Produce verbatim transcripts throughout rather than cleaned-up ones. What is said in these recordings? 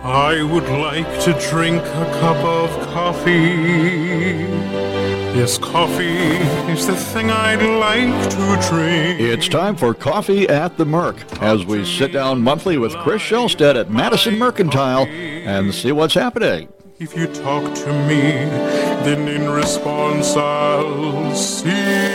I would like to drink a cup of coffee. Yes, coffee is the thing I'd like to drink. It's time for Coffee at the Merc, as we sit down monthly with Chris Shelstead at Madison Mercantile and see what's happening. If you talk to me, then in response I'll see.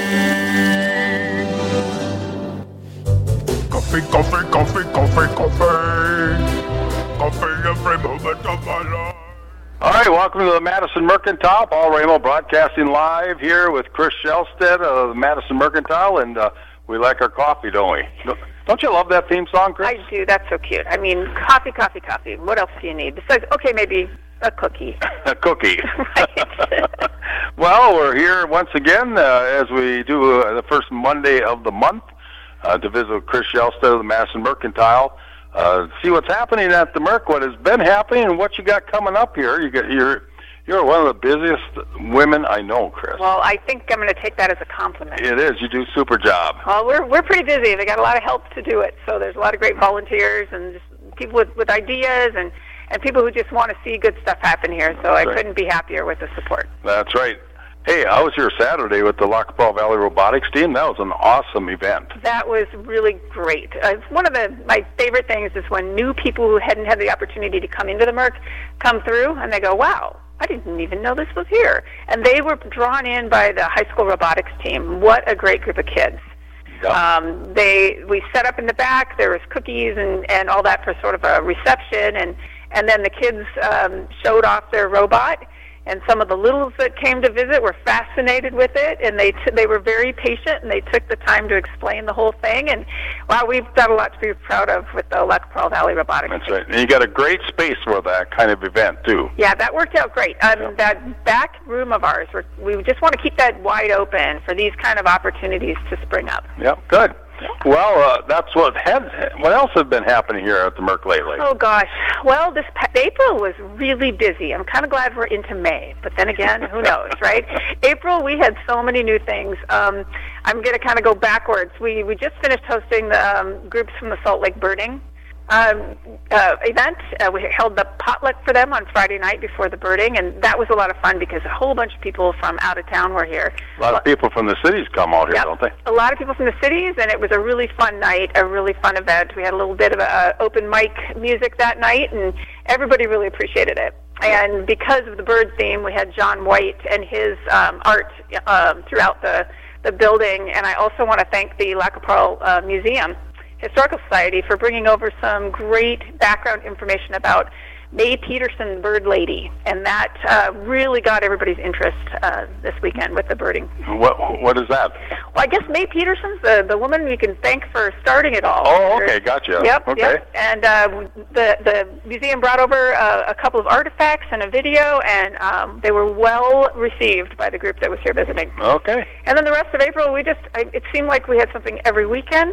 Coffee, coffee, coffee, coffee, coffee. Coffee every moment of my life. All right, welcome to the Madison Mercantile. Paul Ramo broadcasting live here with Chris Shelstead of the Madison Mercantile, and uh, we like our coffee, don't we? Don't you love that theme song, Chris? I do. That's so cute. I mean, coffee, coffee, coffee. What else do you need? Besides, okay, maybe a cookie. A cookie. Right. Well, we're here once again uh, as we do uh, the first Monday of the month uh, to visit with Chris Shelstead of the Madison Mercantile. Uh, see what's happening at the Merc, what has been happening, and what you got coming up here. You get, you're you're one of the busiest women I know, Chris. Well, I think I'm going to take that as a compliment. It is. You do a super job. Well, we're we're pretty busy. They got a lot of help to do it, so there's a lot of great volunteers and just people with, with ideas and, and people who just want to see good stuff happen here. So That's I right. couldn't be happier with the support. That's right. Hey, I was here Saturday with the La Capella Valley Robotics team. That was an awesome event. That was really great. Uh, it's one of the my favorite things is when new people who hadn't had the opportunity to come into the Merc come through, and they go, wow, I didn't even know this was here. And they were drawn in by the high school robotics team. What a great group of kids. Yeah. Um, they we set up in the back. There was cookies and, and all that for sort of a reception, and, and then the kids um, showed off their robot. And some of the littles that came to visit were fascinated with it, and they t- they were very patient, and they took the time to explain the whole thing. And wow, we've got a lot to be proud of with the La Capella Valley Robotics. That's team. right. And you got a great space for that kind of event, too. Yeah, that worked out great. Um, Yeah. That back room of ours, we're, we just want to keep that wide open for these kind of opportunities to spring up. Yep, good. Well, uh, that's what had. What else has been happening here at the Merc lately? Oh gosh, well, this pa- April was really busy. I'm kind of glad we're into May, but then again, who knows, right? April, we had so many new things. Um, I'm going to kind of go backwards. We we just finished hosting the um, groups from the Salt Lake Birding um, uh, event. Uh, we held the potluck for them on Friday night before the birding, and that was a lot of fun because a whole bunch of people from out of town were here. A lot of people from the cities come out here, Yep. don't they? A lot of people from the cities, and it was a really fun night, a really fun event. We had a little bit of a, uh, open mic music that night, and everybody really appreciated it. And because of the bird theme, we had John White and his um, art um, throughout the, the building. And I also want to thank the La Capella uh, Museum Historical Society for bringing over some great background information about May Peterson, the bird lady, and that uh, really got everybody's interest uh, this weekend with the birding. What What is that? Well, I guess May Peterson's the, the woman we can thank for starting it all. Oh, okay, gotcha. Yep, Okay. yep. And uh, the the museum brought over uh, a couple of artifacts and a video, and um, they were well received by the group that was here visiting. Okay. And then the rest of April, we just, I, it seemed like we had something every weekend,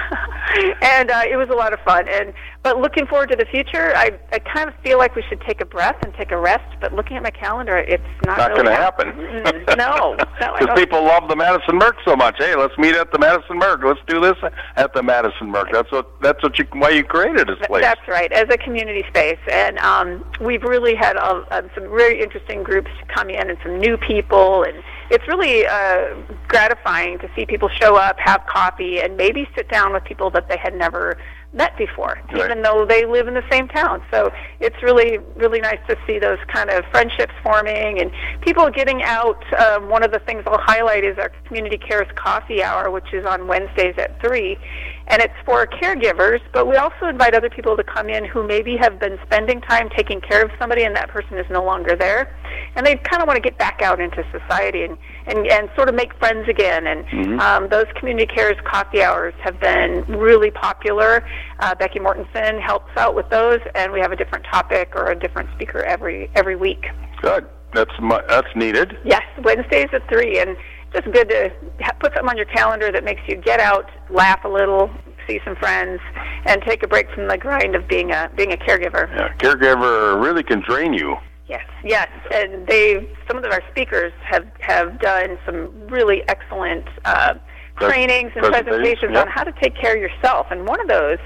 and uh, it was a lot of fun. And But looking forward to the future, I, I kind of feel like we should take a breath and take a rest, but looking at my calendar, it's not, Not really going to happening. happen. Mm, no. no I Because don't. people love the Madison Merc so much. Hey, let's meet at the Madison Merc. Let's do this at the Madison Merc. That's what. That's what you. Why you created this place. That's right, as a community space. And um, we've really had uh, uh, some very interesting groups come in and some new people. And it's really uh, gratifying to see people show up, have coffee, and maybe sit down with people that they had never met before, Right. even though they live in the same town. So it's really, really nice to see those kind of friendships forming and people getting out. Um, one of the things I'll highlight is our Community Cares Coffee Hour, which is on Wednesdays at three. And it's for caregivers, but we also invite other people to come in who maybe have been spending time taking care of somebody and that person is no longer there. And they kind of want to get back out into society and, and, and sort of make friends again. And Mm-hmm. um, those Community Cares Coffee Hours have been really popular. Uh, Becky Mortensen helps out with those, and we have a different topic or a different speaker every every week. Good. That's mu- that's needed. Yes, Wednesdays at three, and just good to ha- put something on your calendar that makes you get out, laugh a little, see some friends, and take a break from the grind of being a being a caregiver. Yeah, caregiver really can drain you. Yes, yes, and they some of our speakers have have done some really excellent uh, Pres- trainings and presentations, presentations yep. on how to take care of yourself, and one of those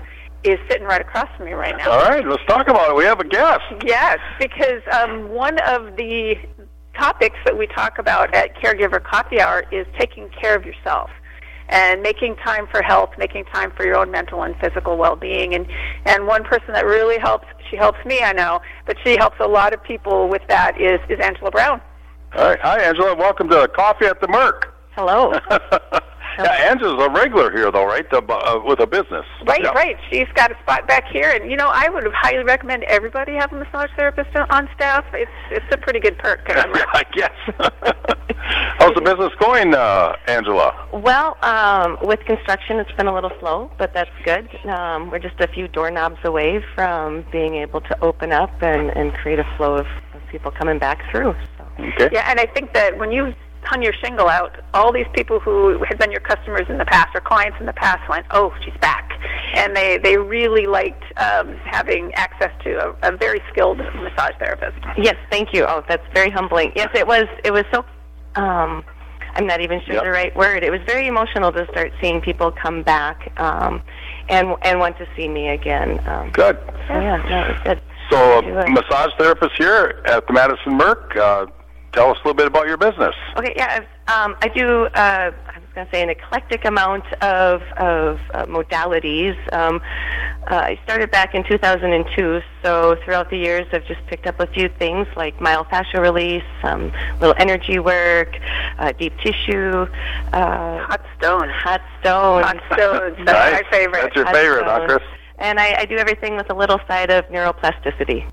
is sitting right across from me right now. All right, let's talk about it. We have a guest. Yes, because um, one of the topics that we talk about at Caregiver Coffee Hour is taking care of yourself and making time for health, making time for your own mental and physical well-being. And, and one person that really helps, she helps me, I know, but she helps a lot of people with that is, is Angela Brown. All right. Hi, Angela. Welcome to Coffee at the Merc. Hello. Yeah, Angela's a regular here, though, right, the, uh, with a business. Right, yeah. right. She's got a spot back here, and, you know, I would highly recommend everybody have a massage therapist on staff. It's it's a pretty good perk. I guess. How's the business going, uh, Angela? Well, um, with construction, it's been a little slow, but that's good. Um, we're just a few doorknobs away from being able to open up and, and create a flow of, of people coming back through. So. Okay. Yeah, and I think that when you hung your shingle out, all these people who had been your customers in the past or clients in the past went, oh, she's back. And they, they really liked um, having access to a, a very skilled massage therapist. Yes, thank you. Oh, that's very humbling. Yes, it was, it was so, um, I'm not even sure yep. the right word. It was very emotional to start seeing people come back um, and and want to see me again. Um, good. So, yeah, no, it was good. So, a massage therapist here at the Madison Merc. Uh, Tell us a little bit about your business. Okay, yeah, um, I do, uh, I was going to say, an eclectic amount of, of uh, modalities. Um, uh, I started back in two thousand two, so throughout the years I've just picked up a few things like myofascial release, um, little energy work, uh, deep tissue. Uh, hot stones. Hot stones. Hot stones. That's nice. my favorite. That's your hot favorite, huh, stones. Chris? And I, I do everything with a little side of neuroplasticity.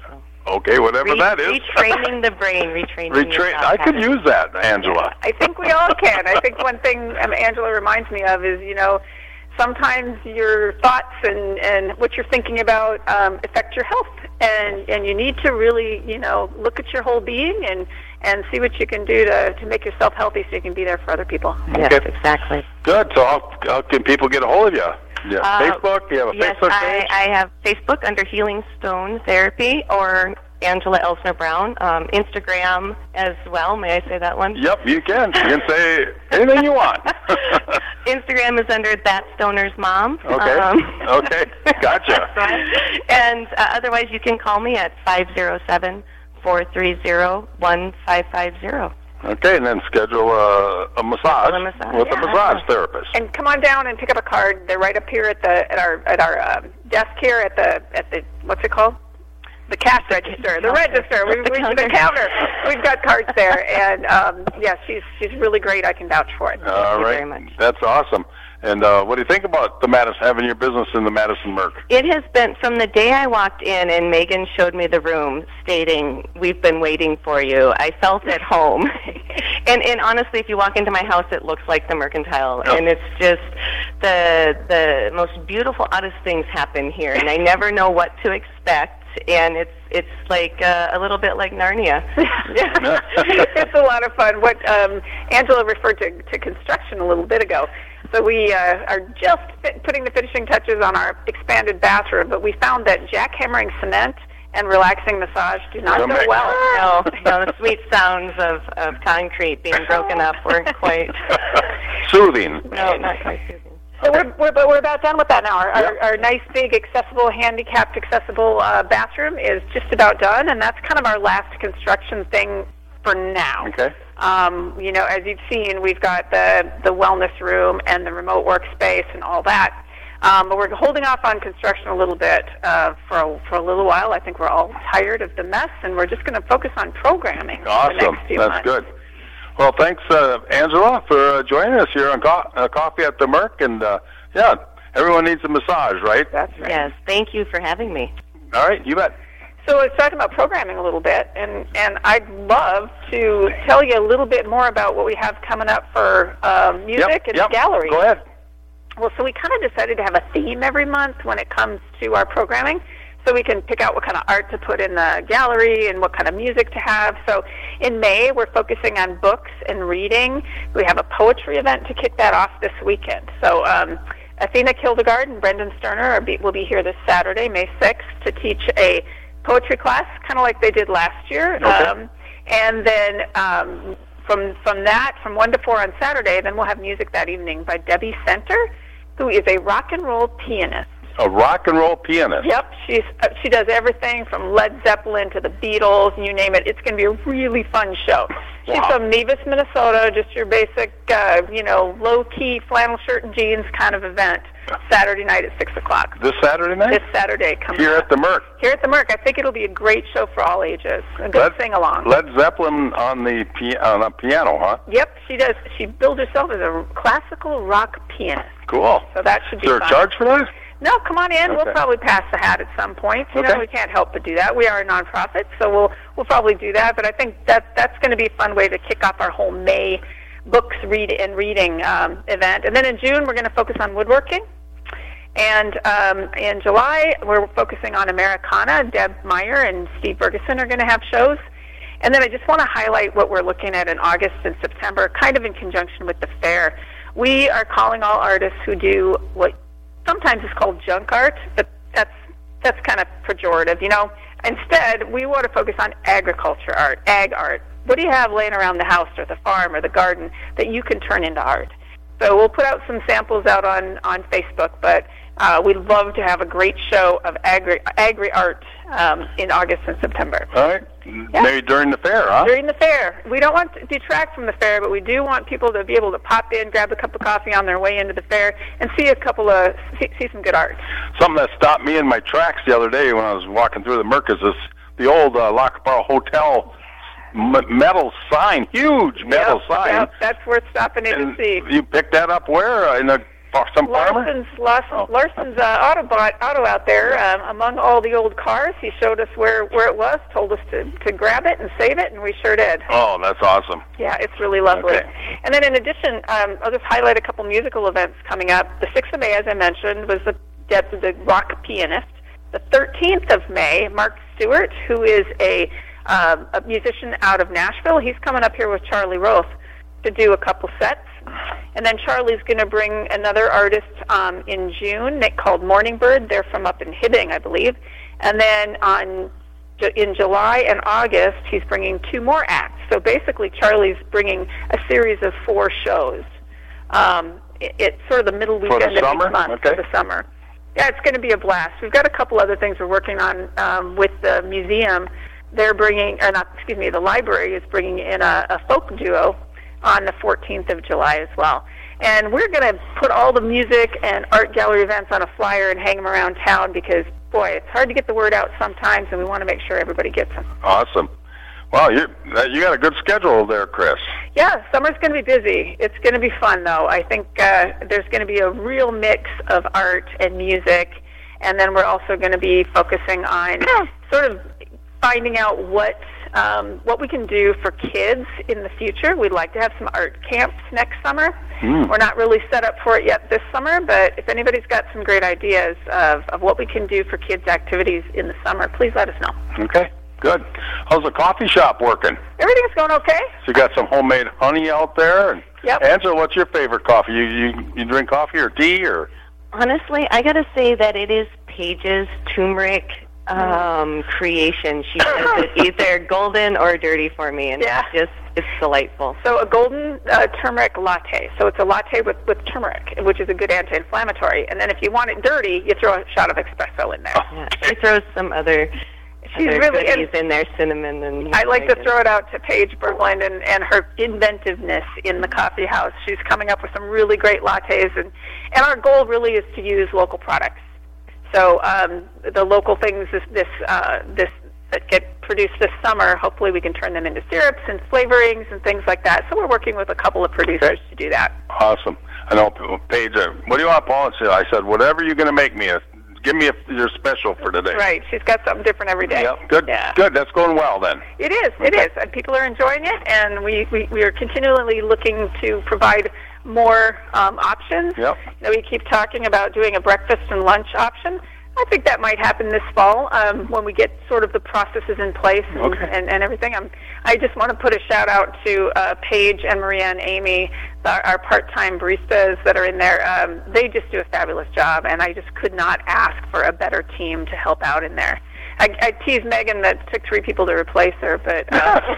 Okay, whatever Re- that is. Retraining the brain, retraining Retrain. your I could patterns. use that, Angela. I think we all can. I think one thing um, Angela reminds me of is, you know, sometimes your thoughts and, and what you're thinking about um, affect your health. And, and you need to really, you know, look at your whole being and, and see what you can do to, to make yourself healthy so you can be there for other people. Yes, Okay. exactly. Good. So how, how can people get a hold of you? Yeah. Uh, Facebook? You have a yes, Facebook page? I, I have Facebook under Healing Stone Therapy or Angela Elsner Brown. Um, Instagram as well. May I say that one? Yep, you can. You can say anything you want. Instagram is under That Stoner's Mom. Okay. Um, Okay. Gotcha. And uh, otherwise, you can call me at five oh seven, four three zero, one five five zero. Okay, and then schedule a, a massage, A massage, with yeah. a massage therapist. And come on down and pick up a card. They're right up here at the at our at our um, desk here at the at the what's it called? The cash register, the register, we, The we, counter. the counter. We've got cards there, and um, yeah, she's she's really great. I can vouch for it. All Thank you right, very much. That's awesome. And uh, what do you think about the Madison having your business in the Madison Merc? It has been, from the day I walked in and Megan showed me the room stating, we've been waiting for you, I felt at home. and and honestly, if you walk into my house, it looks like the Mercantile. Oh. And it's just the the most beautiful, oddest things happen here. And I never know what to expect. And it's it's like uh, a little bit like Narnia. It's a lot of fun. What um, Angela referred to, to construction a little bit ago. So we uh, are just fit, putting the finishing touches on our expanded bathroom, but we found that jackhammering cement and relaxing massage do not Don't go make- well. no, no, the sweet sounds of, of concrete being broken up weren't quite, Soothing. no, not quite soothing. So we're, we're, but we're about done with that now. Our, Yep. our, our nice, big, accessible, handicapped, accessible uh, bathroom is just about done, and that's kind of our last construction thing for now. Okay. Um, you know, as you've seen, we've got the, the wellness room and the remote workspace and all that. Um, but we're holding off on construction a little bit uh, for, a, for a little while. I think we're all tired of the mess, and we're just going to focus on programming for the Awesome. next few That's months. good. Well, thanks, uh, Angela, for uh, joining us here on Co- uh, Coffee at the Merc. And, uh, yeah, everyone needs a massage, right? That's right. Yes, thank you for having me. All right, you bet. So I was talking about programming a little bit, and, and I'd love to tell you a little bit more about what we have coming up for um, music Yep, and yep. gallery. Go ahead. Well, so we kind of decided to have a theme every month when it comes to our programming, so we can pick out what kind of art to put in the gallery and what kind of music to have. So in May, we're focusing on books and reading. We have a poetry event to kick that off this weekend. So um, Athena Kildegard and Brendan Sterner are be, will be here this Saturday, May sixth, to teach a poetry class, kind of like they did last year. Okay. Um, and then um, from from that, from one to four on Saturday, then we'll have music that evening by Debbie Center, who is a rock and roll pianist. A rock and roll pianist. Yep, she's uh, she does everything from Led Zeppelin to the Beatles, you name it. It's going to be a really fun show. She's Wow. from Nevis, Minnesota, just your basic, uh, you know, low-key flannel shirt and jeans kind of event. Saturday night at six o'clock. This Saturday night? This Saturday coming Here up. at the Merc. Here at the Merc. I think it'll be a great show for all ages. A good Led, sing-along. Led Zeppelin on the pi- on a piano, huh? Yep, she does. She billed herself as a classical rock pianist. Cool. So that should be Is there fun. a charge for that? No, come on in. Okay. We'll probably pass the hat at some point. You Okay. know, we can't help but do that. We are a nonprofit, so we'll we'll probably do that. But I think that that's going to be a fun way to kick off our whole May books read and reading um, event. And then in June, we're going to focus on woodworking. And um, in July, we're focusing on Americana. Deb Meyer and Steve Ferguson are going to have shows. And then I just want to highlight what we're looking at in August and September, kind of in conjunction with the fair. We are calling all artists who do what sometimes is called junk art, but that's that's kind of pejorative, you know. Instead, we want to focus on agriculture art, ag art. What do you have laying around the house or the farm or the garden that you can turn into art? So we'll put out some samples out on, on Facebook, but uh, we'd love to have a great show of agri, agri art um, in August and September. All right. Maybe during the fair, huh? During the fair. We don't want to detract from the fair, but we do want people to be able to pop in, grab a cup of coffee on their way into the fair, and see a couple of, see, see some good art. Something that stopped me in my tracks the other day when I was walking through the Merc is this, the old uh, Lockborough Hotel m- metal sign, huge metal Yep, sign. yep, that's worth stopping in And to see. you picked that up where? Uh, in a, some farmer? Larson's, Larson, Larson's uh, Autobot auto out there, um, among all the old cars. He showed us where, where it was, told us to, to grab it and save it, and we sure did. Oh, that's awesome. Yeah, it's really lovely. Okay. And then in addition, um, I'll just highlight a couple musical events coming up. The sixth of May, as I mentioned, was the, the rock pianist. The thirteenth of May, Mark Stewart, who is a, uh, a musician out of Nashville, he's coming up here with Charlie Roth to do a couple sets. And then Charlie's going to bring another artist um, in June called Morning Bird. They're from up in Hibbing, I believe. And then on in July and August, he's bringing two more acts. So basically, Charlie's bringing a series of four shows. Um, it, it's sort of the middle For weekend the of summer? each month Okay. for the summer. Yeah, it's going to be a blast. We've got a couple other things we're working on um, with the museum. They're bringing, or not, excuse me, the library is bringing in a, a folk duo on the fourteenth of July as well. And we're going to put all the music and art gallery events on a flyer and hang them around town because, boy, it's hard to get the word out sometimes, and we want to make sure everybody gets them. Awesome. Well, you you got a good schedule there, Chris. Yeah, summer's going to be busy. It's going to be fun, though. I think uh, there's going to be a real mix of art and music, and then we're also going to be focusing on sort of finding out what um, what we can do for kids in the future. We'd like to have some art camps next summer. Mm. We're not really set up for it yet this summer, but if anybody's got some great ideas of, of what we can do for kids' activities in the summer, please let us know. Okay, good. How's the coffee shop working? Everything's going okay. So you got some homemade honey out there? And Yep. Angela, what's your favorite coffee? You, you you drink coffee or tea or? Honestly, I got to say that it is Paige's turmeric um, creation. She does it either golden or dirty for me, and Yeah. it's just it's delightful. So a golden uh, turmeric latte. So it's a latte with, with turmeric, which is a good anti-inflammatory. And then if you want it dirty, you throw a shot of espresso in there. Yeah, she throws some other, She's other really- goodies in there, cinnamon and. I like to nutmeg throw it out to Paige Berglund and, and her inventiveness in the coffee house. She's coming up with some really great lattes, and, and our goal really is to use local products. So um, the local things this this, uh, this that get produced this summer, hopefully we can turn them into syrups and flavorings and things like that. So we're working with a couple of producers to do that. Awesome. I know, Paige, uh, what do you want, Paul? I said, whatever you're going to make me, uh, give me a, your special for today. Right. She's got something different every day. Yep. Good. Yeah. Good. That's going well then. It is. It is. And people are enjoying it, and we, we, we are continually looking to provide more um, options. Yep. Now, we keep talking about doing a breakfast and lunch option. I think that might happen this fall um, when we get sort of the processes in place and, Okay. and, and everything. I'm, I just want to put a shout out to uh, Paige and Maria and Amy, our, our part-time baristas that are in there. Um, they just do a fabulous job, and I just could not ask for a better team to help out in there. I, I tease Megan that it took three people to replace her, but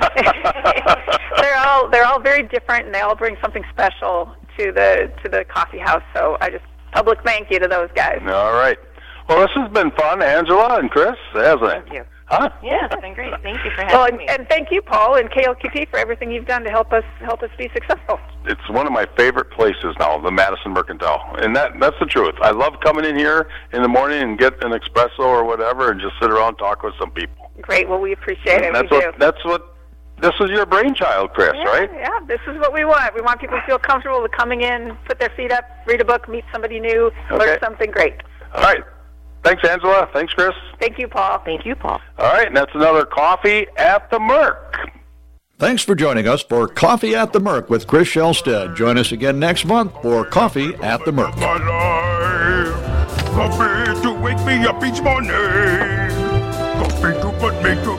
uh, they're all they're all very different, and they all bring something special to the to the coffee house. So I just public thank you to those guys. All right. Well, this has been fun, Angela and Chris, hasn't it? Thank you. Huh? Yeah, it's been great. Thank you for having Well, and, me. and thank you, Paul, and K L Q P for everything you've done to help us help us be successful. It's one of my favorite places now, the Madison Mercantile, and that that's the truth. I love coming in here in the morning and get an espresso or whatever, and just sit around and talk with some people. Great. Well, we appreciate it. And that's we what do. that's what this is your brainchild, Chris, Yeah, right? yeah, this is what we want. We want people to feel comfortable with coming in, put their feet up, read a book, meet somebody new, Okay. learn something great. All right. Thanks, Angela. Thanks, Chris. Thank you, Paul. Thank you, Paul. All right, and that's another Coffee at the Merc. Thanks for joining us for Coffee at the Merc with Chris Shelstead. Join us again next month for Coffee at the Merc. My life, coffee to wake me up each morning, coffee to put me to